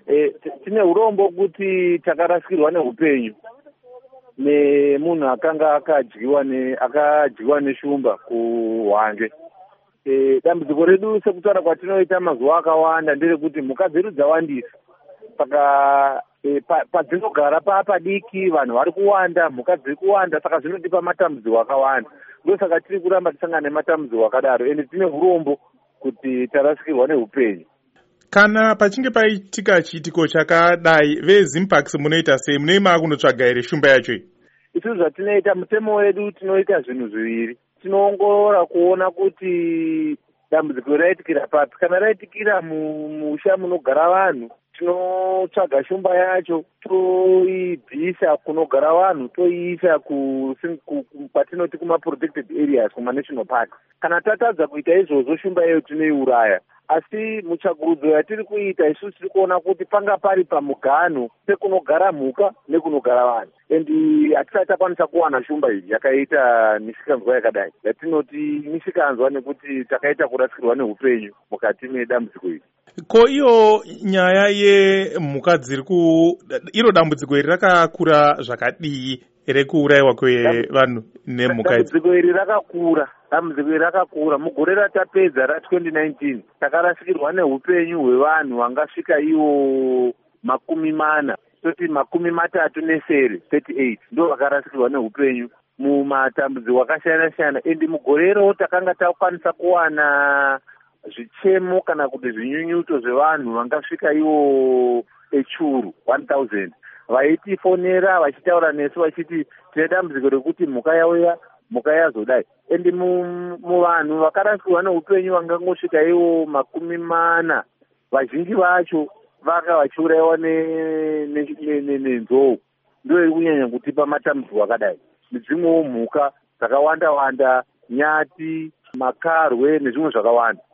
Tine urombo kuti takarasikirwa neupenyu nemunhu akanga akadyiwa neshumba kuHwange. Dambudziko redu sekutaura kwatinoita mazuva akawanda nderekuti mhuka dzedu dzawandisa. Saka padzinogara padiki vanhu vari kuwanda, mhuka dziri kuwanda, saka zvinotipa matambudziko akawanda. Ndosaka tiri kuramba tisangana nematambudziko akadaro, ende tine urombo kuti tarasikirwa neupenyu. Kana pachinge paitika chiitiko chakadai, veZimpax munoita sei? Munoima kunotsvaga here shumba yacho iyi? Isusu zvatinoita, mutemo wedu tinoita zvinhu zviviri. Tinoongorora kuona kuti dambudziko raitikira papi. Kana raitikira mumusha munogara vanhu, tinotsvaga shumba yacho, toibvisa kunogara vanhu, toiisa kwatinoti kuma-protected areas, kuma-national park. Kana tatadza kuita izvozvo, shumba iyoyo tinoiuraya. Asi mutsvagurudzo yatiri kuita isusu tiri kuona kuti panga pari pamuganho pekunogara mhuka nekunogara vanhu. Endi hatisati takwanisa kuwana shumba iyi yakaita misikanzwa yakadai. Yatinoti misikanzwa nekuti takaita kurasikirwa neupenyu mukati medambudziko iri. Ko iyo nyaya yemhuka iro dambudziko iri rakakura zvakadii rekuurayiwa kwevanhu nemhuka idzi? Dambudziko iri rakakura. Mugore ratapedza ra2019 takarasikirwa neupenyu hwevanhu vangasvika ivo 40, toti 38 ndo vakarasikirwa neupenyu mumatambudziko akasiyana-siyana. Endi mugore iro takanga takwanisa kuwana zvichemo kana kuti zvinyunyuto zvevanhu vangasvika ivo echuru 1000 vaitifonera vachitaura nesu vachiti tine dambudziko rekuti mhuka yazodai. Endi muvanhu vakarasikirwa neupenyu vangangosvika ivo 40, vazhinji vacho vanga vachiurayiwa nenzou. Ndo iri kunyanya kutipa matambudziko akadai. Nedzimwewo mhuka dzakawanda-wanda, nyati, makarwe nezvimwe zvakawanda.